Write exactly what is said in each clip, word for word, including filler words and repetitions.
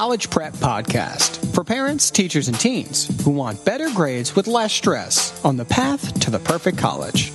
College Prep Podcast for parents, teachers, and teens who want better grades with less stress on the path to the perfect college.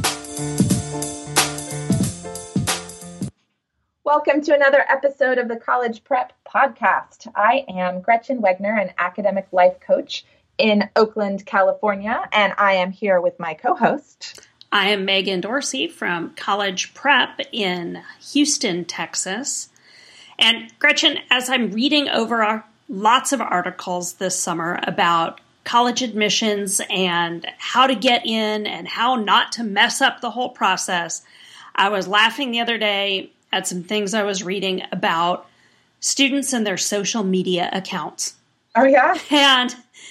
Welcome to another episode of the College Prep Podcast. I am Gretchen Wegner, an academic life coach in Oakland, California, and I am here with my co-host. I am Megan Dorsey from College Prep in Houston, Texas. And Gretchen, as I'm reading over our, lots of articles this summer about college admissions and how to get in and how not to mess up the whole process, I was laughing the other day at some things I was reading about students and their social media accounts. Oh, yeah? And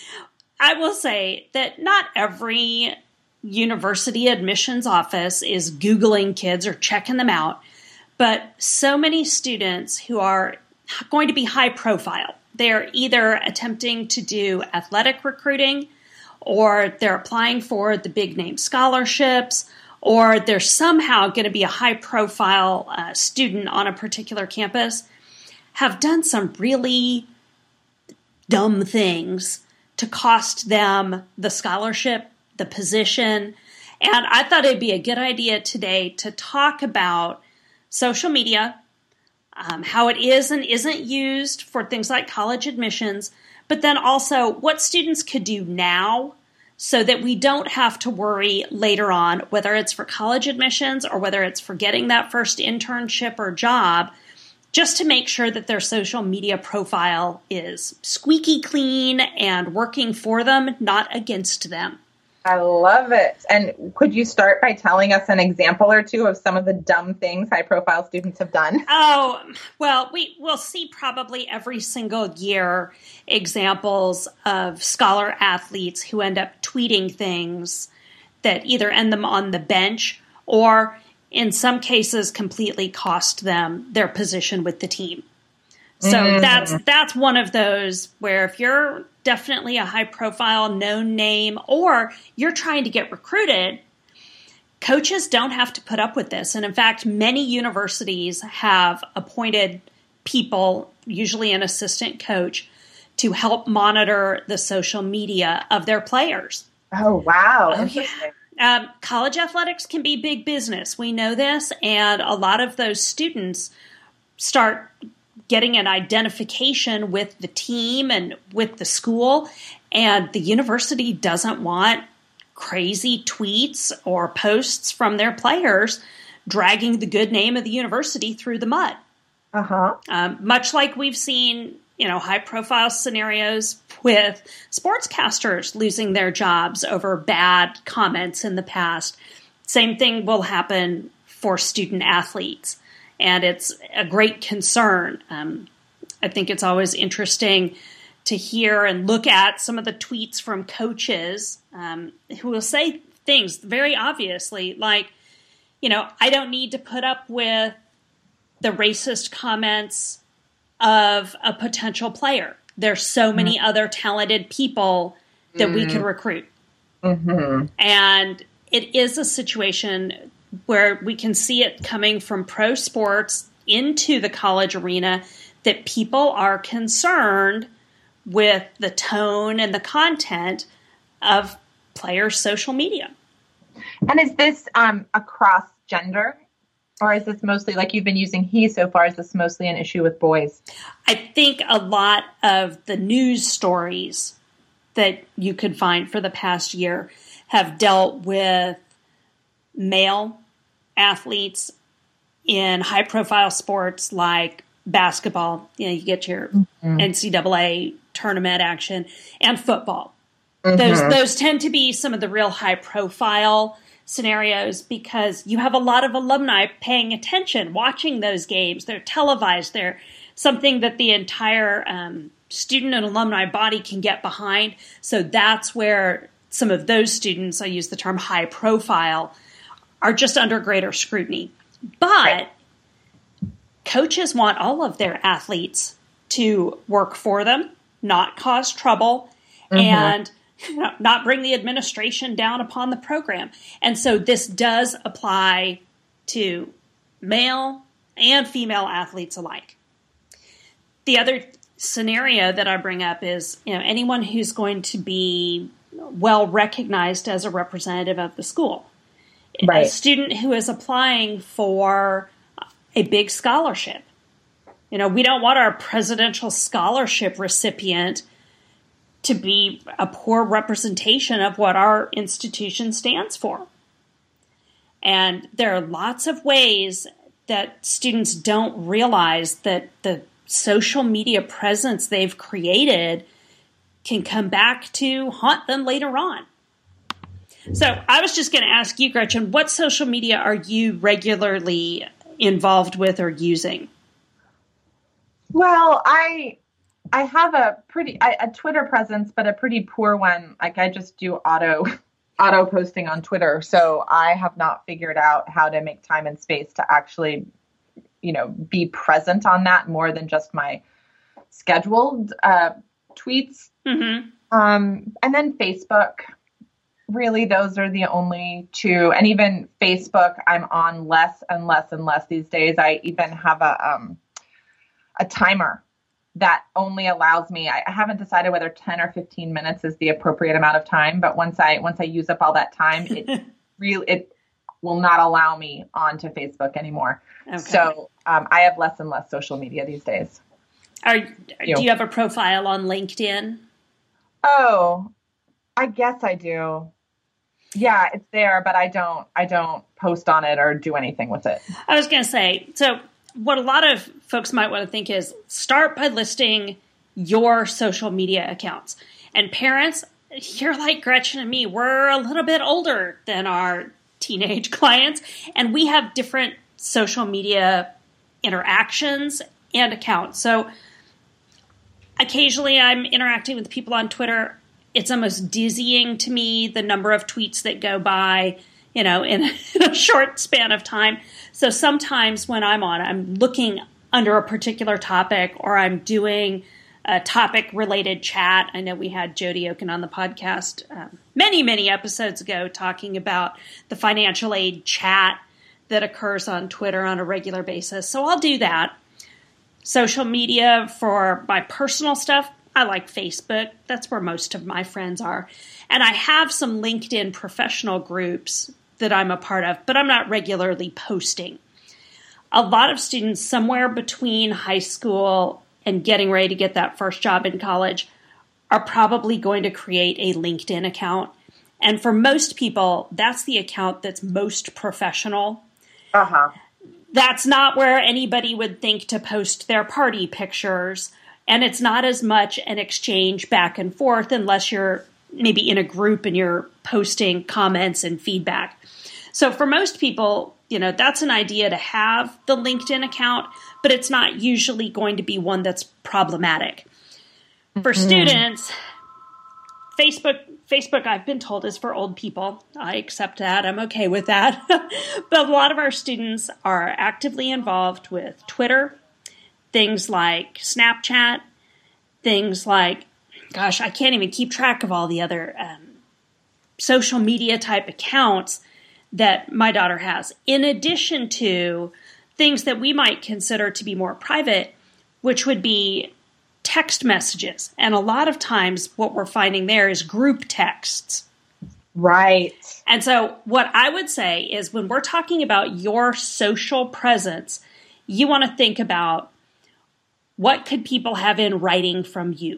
I will say that not every university admissions office is Googling kids or checking them out, but so many students who are going to be high profile, they're either attempting to do athletic recruiting, or they're applying for the big name scholarships, or they're somehow going to be a high profile uh, student on a particular campus, have done some really dumb things to cost them the scholarship, the position. And I thought it'd be a good idea today to talk about social media, um, how it is and isn't used for things like college admissions, but then also what students could do now so that we don't have to worry later on, whether it's for college admissions or whether it's for getting that first internship or job, just to make sure that their social media profile is squeaky clean and working for them, not against them. I love it. And could you start by telling us an example or two of some of the dumb things high-profile students have done? Oh, well, we will see probably every single year examples of scholar athletes who end up tweeting things that either end them on the bench or, in some cases, completely cost them their position with the team. So mm. that's that's one of those where if you're definitely a high-profile, known name, or you're trying to get recruited, coaches don't have to put up with this. And in fact, many universities have appointed people, usually an assistant coach, to help monitor the social media of their players. Oh, wow. Oh, yeah. Um, college athletics can be big business. We know this. And a lot of those students start getting an identification with the team and with the school, and the university doesn't want crazy tweets or posts from their players dragging the good name of the university through the mud. Uh-huh. Um, much like we've seen, you know, high-profile scenarios with sportscasters losing their jobs over bad comments in the past. Same thing will happen for student athletes. And it's a great concern. Um, I think it's always interesting to hear and look at some of the tweets from coaches um, who will say things very obviously like, you know, I don't need to put up with the racist comments of a potential player. There's so many mm-hmm. other talented people that mm-hmm. we could recruit. Mm-hmm. And it is a situation where we can see it coming from pro sports into the college arena, that people are concerned with the tone and the content of players' social media. And is this um, across gender? Or is this mostly, like you've been using he so far, is this mostly an issue with boys? I think a lot of the news stories that you could find for the past year have dealt with male athletes in high-profile sports like basketball. You know, you get your mm-hmm. N C double A tournament action, and football. Mm-hmm. Those those tend to be some of the real high-profile scenarios because you have a lot of alumni paying attention, watching those games. They're televised. They're something that the entire um, student and alumni body can get behind. So that's where some of those students, I use the term high-profile, are just under greater scrutiny. But right. coaches want all of their athletes to work for them, not cause trouble, mm-hmm. and you know, not bring the administration down upon the program. And so this does apply to male and female athletes alike. The other scenario that I bring up is, you know, anyone who's going to be well recognized as a representative of the school. Right. A student who is applying for a big scholarship. You know, we don't want our presidential scholarship recipient to be a poor representation of what our institution stands for. And there are lots of ways that students don't realize that the social media presence they've created can come back to haunt them later on. So I was just going to ask you, Gretchen, what social media are you regularly involved with or using? Well, I I have a pretty I, a Twitter presence, but a pretty poor one. Like I just do auto auto posting on Twitter, so I have not figured out how to make time and space to actually, you know, be present on that more than just my scheduled uh, tweets. Mm-hmm. Um, and then Facebook. Really, those are the only two. And even Facebook, I'm on less and less and less these days. I even have a um, a timer that only allows me. I, I haven't decided whether ten or fifteen minutes is the appropriate amount of time. But once I once I use up all that time, it really it will not allow me onto Facebook anymore. Okay. So um, I have less and less social media these days. Are do you have a profile on LinkedIn? Oh, I guess I do. Yeah, it's there, but I don't I don't post on it or do anything with it. I was going to say, so what a lot of folks might want to think is start by listing your social media accounts. And parents, you're like Gretchen and me, we're a little bit older than our teenage clients, and we have different social media interactions and accounts. So occasionally I'm interacting with people on Twitter. It's almost dizzying to me, the number of tweets that go by, you know, in a short span of time. So sometimes when I'm on, I'm looking under a particular topic or I'm doing a topic-related chat. I know we had Jody Oken on the podcast um, many, many episodes ago talking about the financial aid chat that occurs on Twitter on a regular basis. So I'll do that. Social media for my personal stuff, I like Facebook. That's where most of my friends are. And I have some LinkedIn professional groups that I'm a part of, but I'm not regularly posting. A lot of students somewhere between high school and getting ready to get that first job in college are probably going to create a LinkedIn account. And for most people, that's the account that's most professional. Uh-huh. That's not where anybody would think to post their party pictures. And it's not as much an exchange back and forth unless you're maybe in a group and you're posting comments and feedback. So for most people, you know, that's an idea to have the LinkedIn account, but it's not usually going to be one that's problematic. For mm-hmm. students, Facebook, Facebook, I've been told, is for old people. I accept that. I'm okay with that. But a lot of our students are actively involved with Twitter, things like Snapchat, things like, gosh, I can't even keep track of all the other um, social media type accounts that my daughter has, in addition to things that we might consider to be more private, which would be text messages. And a lot of times what we're finding there is group texts. Right. And so what I would say is when we're talking about your social presence, you want to think about what could people have in writing from you?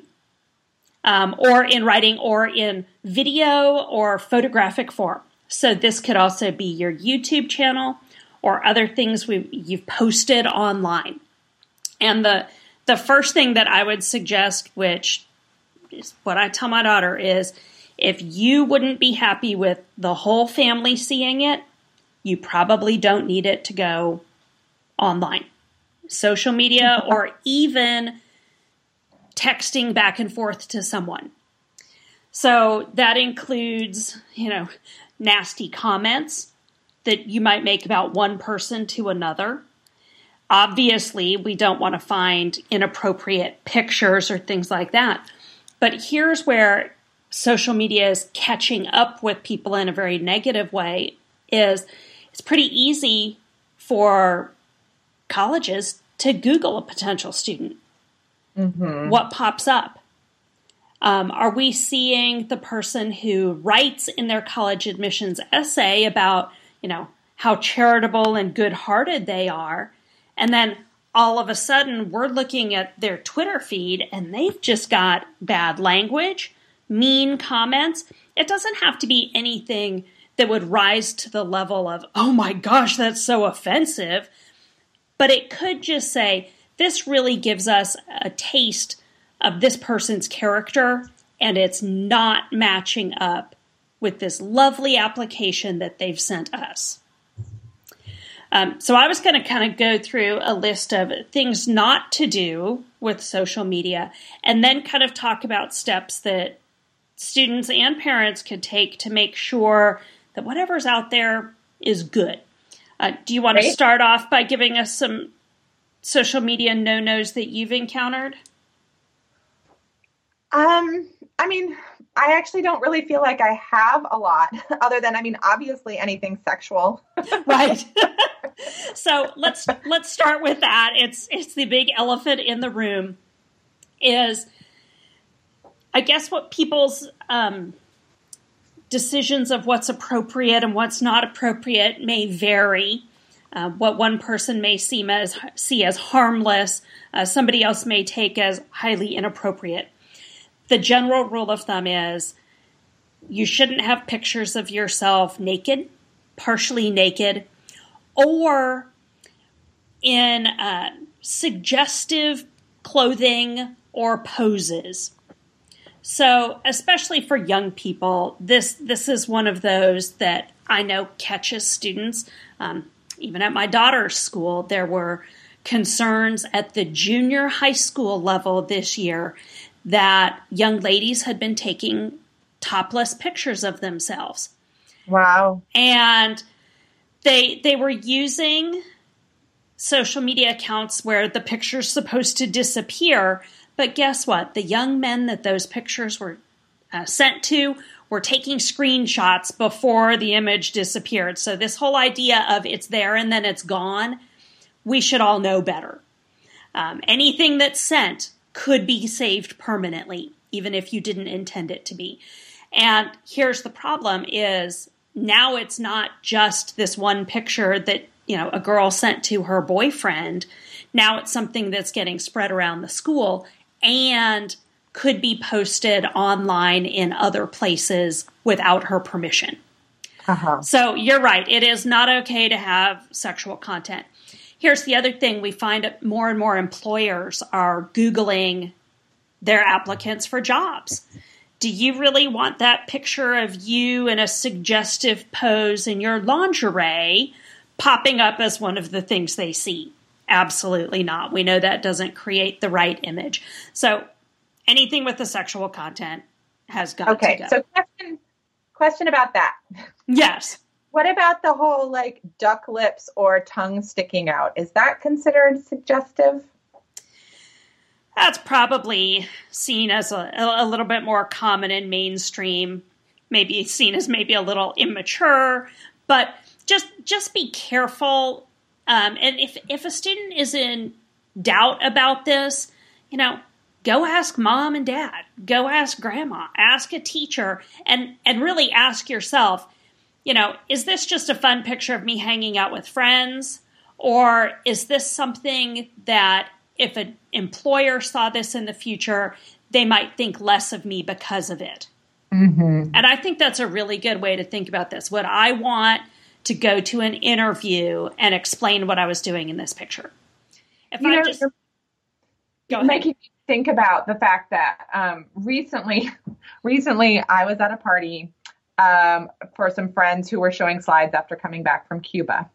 Um, or in writing or in video or photographic form. So this could also be your YouTube channel or other things we you've posted online. And the the first thing that I would suggest, which is what I tell my daughter, is if you wouldn't be happy with the whole family seeing it, you probably don't need it to go online. Social media, or even texting back and forth to someone. So that includes, you know, nasty comments that you might make about one person to another. Obviously, we don't want to find inappropriate pictures or things like that. But here's where social media is catching up with people in a very negative way, is it's pretty easy for colleges to Google a potential student. Mm-hmm. What pops up? Um, are we seeing the person who writes in their college admissions essay about, you know, how charitable and good-hearted they are, and then all of a sudden we're looking at their Twitter feed and they've just got bad language, mean comments? It doesn't have to be anything that would rise to the level of, oh my gosh, that's so offensive. But it could just say, this really gives us a taste of this person's character, and it's not matching up with this lovely application that they've sent us. Um, so I was going to kind of go through a list of things not to do with social media, and then kind of talk about steps that students and parents could take to make sure that whatever's out there is good. Uh, do you want to start off by giving us some social media no-nos that you've encountered? Um, I mean, I actually don't really feel like I have a lot other than, I mean, obviously anything sexual. Right. So let's, let's start with that. It's, it's the big elephant in the room is, I guess, what people's, um, decisions of what's appropriate and what's not appropriate may vary. Uh, what one person may see as, see as harmless, uh, somebody else may take as highly inappropriate. The general rule of thumb is you shouldn't have pictures of yourself naked, partially naked, or in uh, suggestive clothing or poses. So, especially for young people, this this is one of those that I know catches students. Um, even at my daughter's school, there were concerns at the junior high school level this year that young ladies had been taking topless pictures of themselves. Wow. And they they were using social media accounts where the picture's supposed to disappear. But guess what? The young men that those pictures were uh, sent to were taking screenshots before the image disappeared. So this whole idea of it's there and then it's gone, we should all know better. Um, anything that's sent could be saved permanently, even if you didn't intend it to be. And here's the problem is now it's not just this one picture that, you know, a girl sent to her boyfriend. Now it's something that's getting spread around the school and could be posted online in other places without her permission. Uh-huh. So you're right. It is not okay to have sexual content. Here's the other thing. We find that more and more employers are Googling their applicants for jobs. Do you really want that picture of you in a suggestive pose in your lingerie popping up as one of the things they see? Absolutely not. We know that doesn't create the right image. So anything with the sexual content has got okay, to go. Okay, so question, question about that. Yes. What about the whole like duck lips or tongue sticking out? Is that considered suggestive? That's probably seen as a, a little bit more common in mainstream, maybe seen as maybe a little immature, but just just be careful. Um, and if, if a student is in doubt about this, you know, go ask mom and dad, go ask grandma, ask a teacher, and, and really ask yourself, you know, is this just a fun picture of me hanging out with friends? Or is this something that if an employer saw this in the future, they might think less of me because of it? Mm-hmm. And I think that's a really good way to think about this. Would I want to go to an interview and explain what I was doing in this picture? If you I know, just you're, go you're ahead. making me think about the fact that um, recently, recently I was at a party um, for some friends who were showing slides after coming back from Cuba,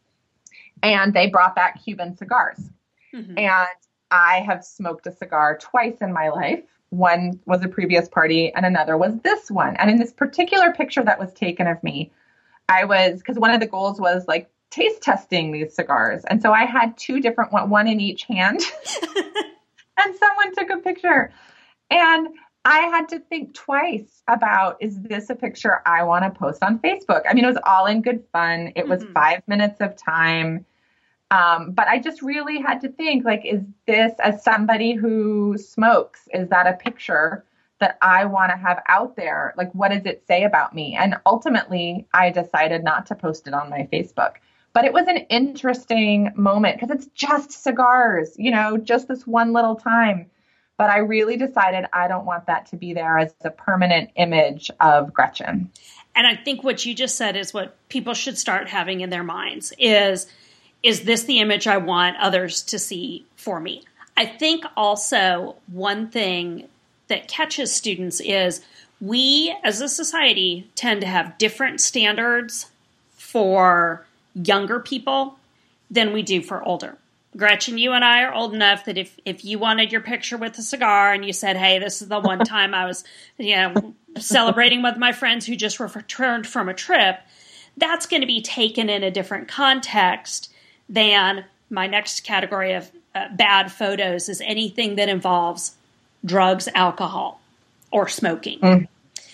and they brought back Cuban cigars. Mm-hmm. And I have smoked a cigar twice in my life. One was a previous party and another was this one. And in this particular picture that was taken of me, I was, because one of the goals was like taste testing these cigars. And so I had two different, one, one in each hand. And someone took a picture. And I had to think twice about, is this a picture I want to post on Facebook? I mean, it was all in good fun. It was mm-hmm. five minutes of time. Um, but I just really had to think, like, is this, as somebody who smokes, is that a picture that I want to have out there? Like, what does it say about me? And ultimately, I decided not to post it on my Facebook. But it was an interesting moment because it's just cigars, you know, just this one little time. But I really decided I don't want that to be there as a permanent image of Gretchen. And I think what you just said is what people should start having in their minds is, is this the image I want others to see for me? I think also one thing that catches students is we as a society tend to have different standards for younger people than we do for older. Gretchen, you and I are old enough that if, if you wanted your picture with a cigar and you said, hey, this is the one time I was, you know, celebrating with my friends who just returned from a trip, that's going to be taken in a different context than my next category of uh, bad photos is anything that involves drugs, alcohol, or smoking. Mm.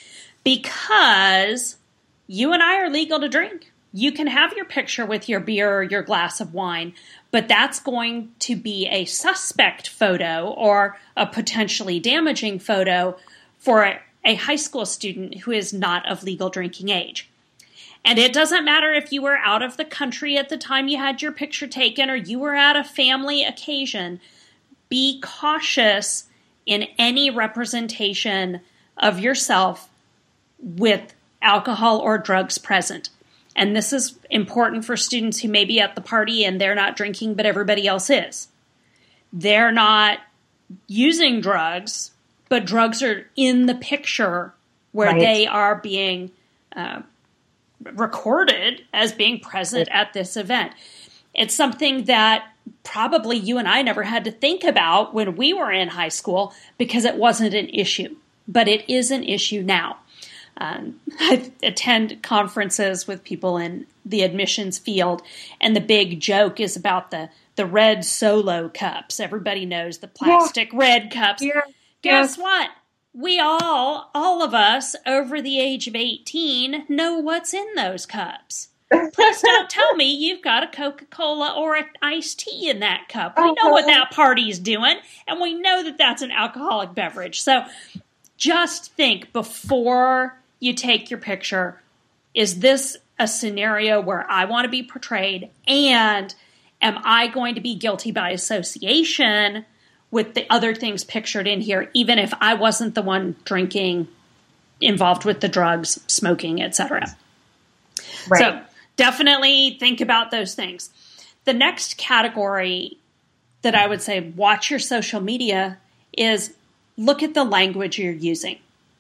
Because you and I are legal to drink. You can have your picture with your beer or your glass of wine, but that's going to be a suspect photo or a potentially damaging photo for a, a high school student who is not of legal drinking age. And it doesn't matter if you were out of the country at the time you had your picture taken or you were at a family occasion. Be cautious in any representation of yourself with alcohol or drugs present. And this is important for students who may be at the party and they're not drinking, but everybody else is. They're not using drugs, but drugs are in the picture where right. they are being uh, recorded as being present at this event. It's something that probably you and I never had to think about when we were in high school because it wasn't an issue, but it is an issue now. Um, I attend conferences with people in the admissions field, and the big joke is about the, the red Solo cups. Everybody knows the plastic yeah. red cups. Yeah. Guess yeah. what? We all, all of us over the age of eighteen know what's in those cups. Please don't tell me you've got a Coca-Cola or an iced tea in that cup. We know what that party's doing, and we know that that's an alcoholic beverage. So just think before you take your picture, is this a scenario where I want to be portrayed? And am I going to be guilty by association with the other things pictured in here, even if I wasn't the one drinking, involved with the drugs, smoking, et cetera? Right. So definitely think about those things. The next category that I would say watch your social media is look at the language you're using.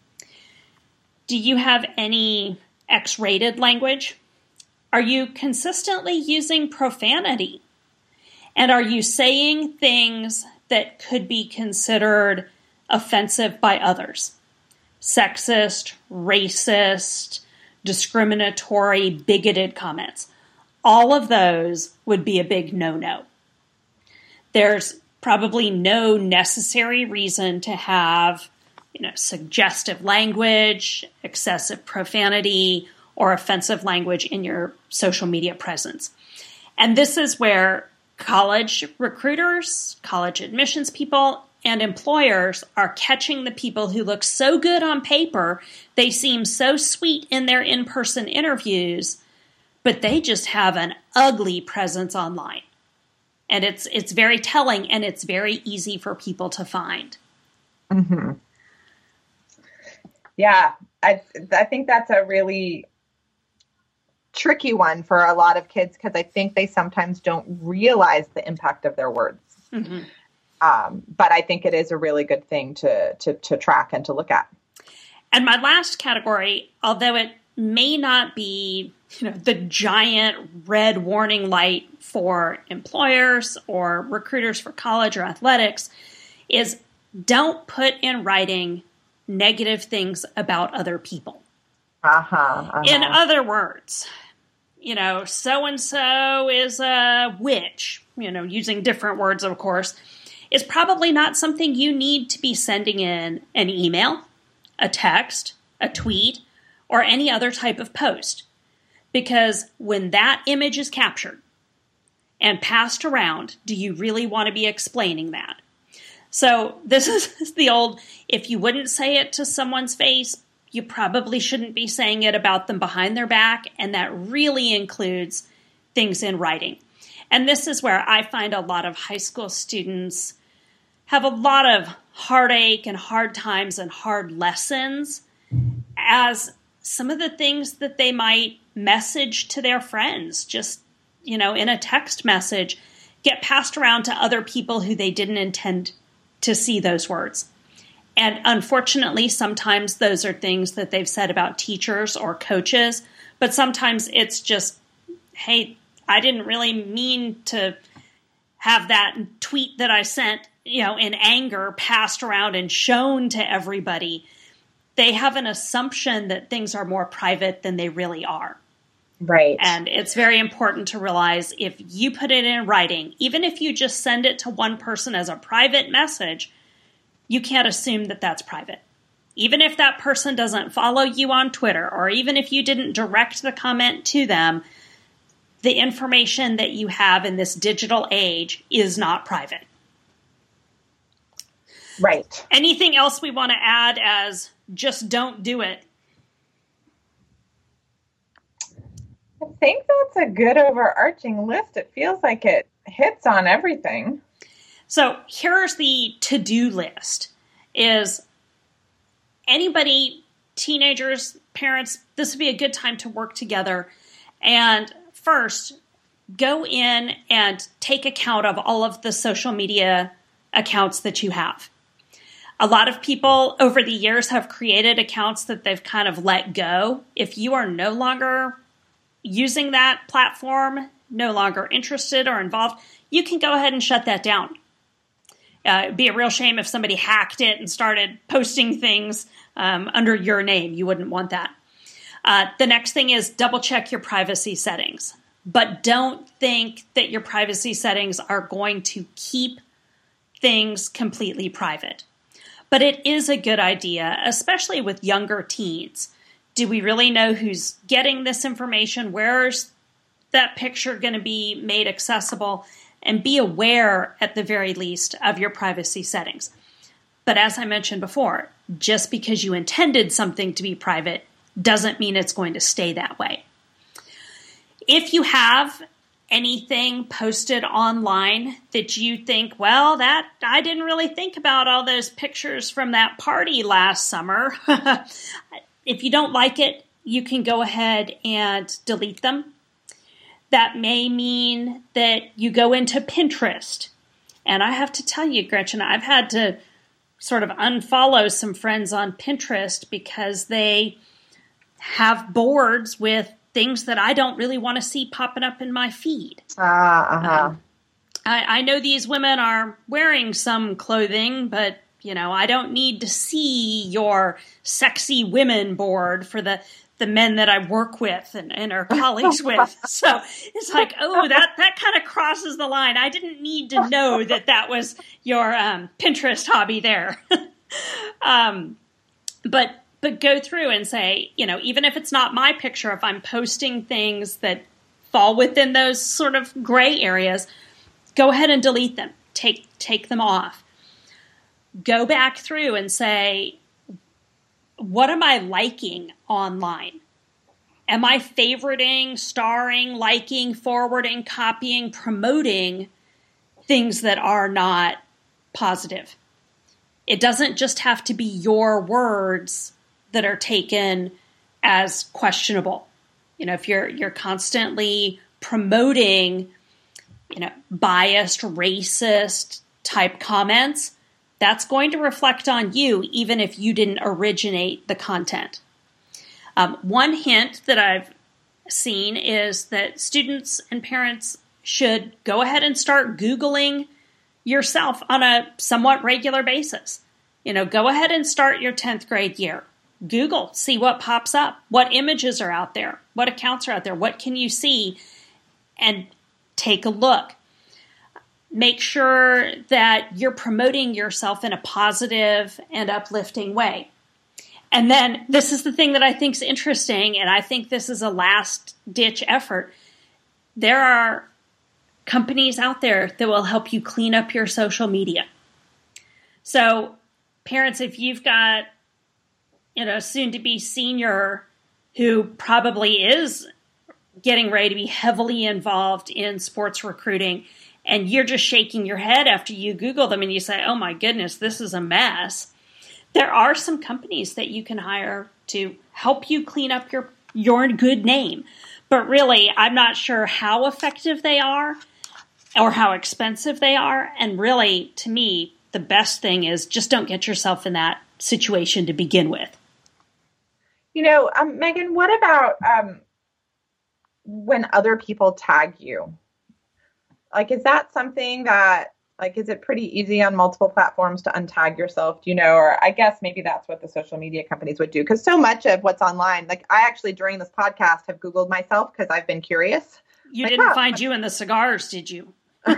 Do you have any X-rated language? Are you consistently using profanity? And are you saying things that could be considered offensive by others? Sexist, racist, discriminatory, bigoted comments. All of those would be a big no-no. There's probably no necessary reason to have you know, suggestive language, excessive profanity, or offensive language in your social media presence. And this is where college recruiters, college admissions people, and employers are catching the people who look so good on paper, they seem so sweet in their in-person interviews, but they just have an ugly presence online. And it's it's very telling, and it's very easy for people to find. Mm-hmm. Yeah, I I think that's a really tricky one for a lot of kids because I think they sometimes don't realize the impact of their words. Mm-hmm. Um, but I think it is a really good thing to, to to track and to look at. And my last category, although it may not be you know the giant red warning light for employers or recruiters for college or athletics, is don't put in writing negative things about other people. Uh-huh, uh-huh. In other words, you know, so-and-so is a witch, you know, using different words, of course, is probably not something you need to be sending in an email, a text, a tweet, or any other type of post. Because when that image is captured and passed around, do you really want to be explaining that? So this is the old, if you wouldn't say it to someone's face, you probably shouldn't be saying it about them behind their back. And that really includes things in writing. And this is where I find a lot of high school students have a lot of heartache and hard times and hard lessons as some of the things that they might message to their friends, just, you know, in a text message, get passed around to other people who they didn't intend to see those words. And unfortunately, sometimes those are things that they've said about teachers or coaches, but sometimes it's just, hey, I didn't really mean to have that tweet that I sent, you know, in anger passed around and shown to everybody. They have an assumption that things are more private than they really are. Right. And it's very important to realize if you put it in writing, even if you just send it to one person as a private message, you can't assume that that's private. Even if that person doesn't follow you on Twitter, or even if you didn't direct the comment to them, the information that you have in this digital age is not private. Right. Anything else we want to add as just don't do it? I think that's a good overarching list. It feels like it hits on everything. So here's the to-do list. Is anybody, teenagers, parents, this would be a good time to work together. And first, go in and take account of all of the social media accounts that you have. A lot of people over the years have created accounts that they've kind of let go. If you are no longer using that platform, no longer interested or involved, you can go ahead and shut that down. Uh, it'd be a real shame if somebody hacked it and started posting things um, under your name. You wouldn't want that. Uh, the next thing is double check your privacy settings. But don't think that your privacy settings are going to keep things completely private. But it is a good idea, especially with younger teens. Do we really know who's getting this information? Where's that picture going to be made accessible? And be aware, at the very least, of your privacy settings. But as I mentioned before, just because you intended something to be private doesn't mean it's going to stay that way. If you have anything posted online that you think, well, that I didn't really think about all those pictures from that party last summer. If you don't like it, you can go ahead and delete them. That may mean that you go into Pinterest. And I have to tell you, Gretchen, I've had to sort of unfollow some friends on Pinterest because they have boards with things that I don't really want to see popping up in my feed. Ah, uh, uh-huh. Um, I, I know these women are wearing some clothing, but, you know, I don't need to see your sexy women board for the the men that I work with and, and are colleagues with. So it's like, oh, that, that kind of crosses the line. I didn't need to know that that was your um, Pinterest hobby there. um, but but go through and say, you know, even if it's not my picture, if I'm posting things that fall within those sort of gray areas, go ahead and delete them. Take take them off. Go back through and say, what am I liking online? Am I favoriting, starring, liking, forwarding, copying, promoting things that are not positive? It doesn't just have to be your words that are taken as questionable. You know, if you're you're constantly promoting, you know, biased, racist type comments, that's going to reflect on you, even if you didn't originate the content. Um, one hint that I've seen is that students and parents should go ahead and start Googling yourself on a somewhat regular basis. You know, go ahead and start your tenth grade year. Google, see what pops up. What images are out there? What accounts are out there? What can you see? And take a look. Make sure that you're promoting yourself in a positive and uplifting way. And then this is the thing that I think is interesting, and I think this is a last-ditch effort. There are companies out there that will help you clean up your social media. So parents, if you've got, you know, soon to be senior who probably is getting ready to be heavily involved in sports recruiting, and you're just shaking your head after you Google them and you say, oh my goodness, this is a mess. There are some companies that you can hire to help you clean up your, your good name. But really, I'm not sure how effective they are or how expensive they are. And really, to me, the best thing is just don't get yourself in that situation to begin with. You know, um, Megan, what about um, when other people tag you? Like, is that something that, like, is it pretty easy on multiple platforms to untag yourself? Do you know, or I guess maybe that's what the social media companies would do. Because so much of what's online, like I actually during this podcast have Googled myself because I've been curious. You like, didn't oh, find you in the cigars, did you?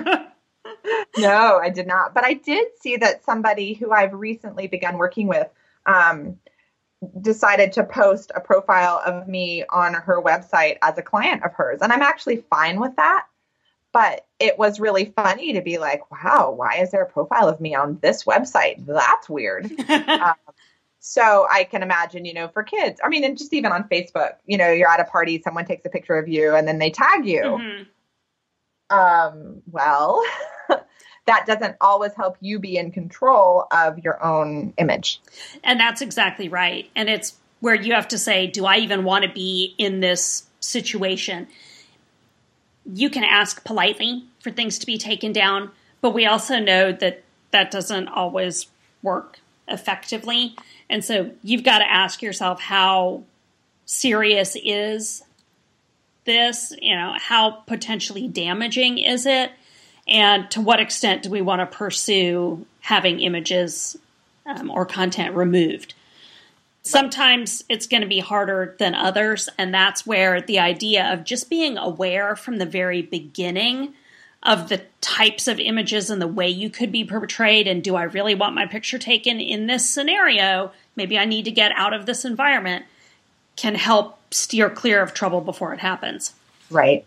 No, I did not. But I did see that somebody who I've recently begun working with um, decided to post a profile of me on her website as a client of hers. And I'm actually fine with that. But it was really funny to be like, wow, why is there a profile of me on this website? That's weird. um, so I can imagine, you know, for kids, I mean, and just even on Facebook, you know, you're at a party, someone takes a picture of you and then they tag you. Mm-hmm. Um, well, that doesn't always help you be in control of your own image. And that's exactly right. And it's where you have to say, do I even want to be in this situation? You can ask politely for things to be taken down, but we also know that that doesn't always work effectively. And so you've got to ask yourself, how serious is this? You know, how potentially damaging is it? And to what extent do we want to pursue having images um, or content removed? Sometimes it's going to be harder than others, and that's where the idea of just being aware from the very beginning of the types of images and the way you could be portrayed, and do I really want my picture taken in this scenario? Maybe I need to get out of this environment, can help steer clear of trouble before it happens. Right.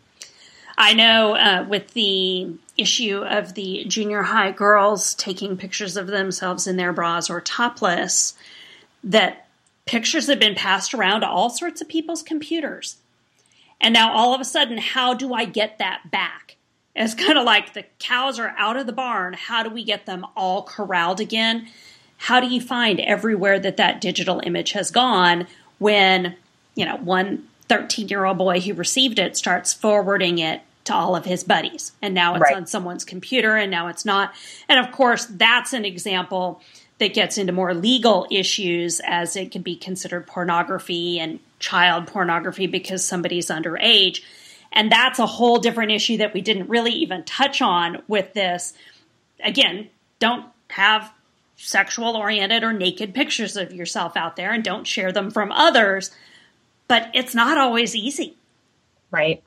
I know uh, with the issue of the junior high girls taking pictures of themselves in their bras or topless, that pictures have been passed around to all sorts of people's computers. And now all of a sudden, how do I get that back? It's kind of like the cows are out of the barn. How do we get them all corralled again? How do you find everywhere that that digital image has gone when, you know, one thirteen-year-old boy who received it starts forwarding it to all of his buddies. And now it's right on someone's computer, and now it's not. And of course, that's an example that gets into more legal issues, as it can be considered pornography and child pornography because somebody's underage. And that's a whole different issue that we didn't really even touch on with this. Again, don't have sexual-oriented or naked pictures of yourself out there, and don't share them from others. But it's not always easy. Right.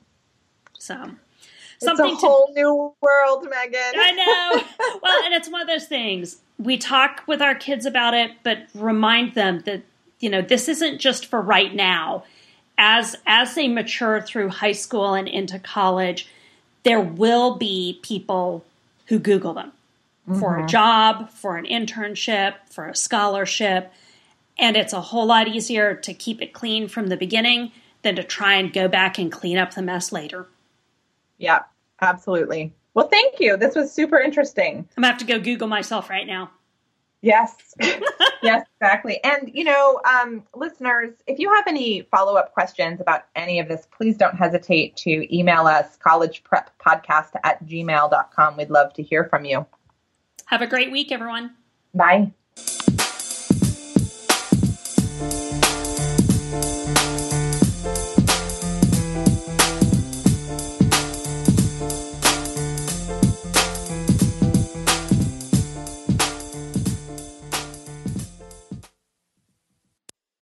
So it's something a whole to, new world, Megan. I know. Well, and it's one of those things. We talk with our kids about it, but remind them that, you know, this isn't just for right now. As as they mature through high school and into college, there will be people who Google them mm-hmm. for a job, for an internship, for a scholarship. And it's a whole lot easier to keep it clean from the beginning than to try and go back and clean up the mess later. Yeah, absolutely. Well, thank you. This was super interesting. I'm going to have to go Google myself right now. Yes. Yes, exactly. And, you know, um, listeners, if you have any follow-up questions about any of this, please don't hesitate to email us, collegepreppodcast at gmail dot com. We'd love to hear from you. Have a great week, everyone. Bye.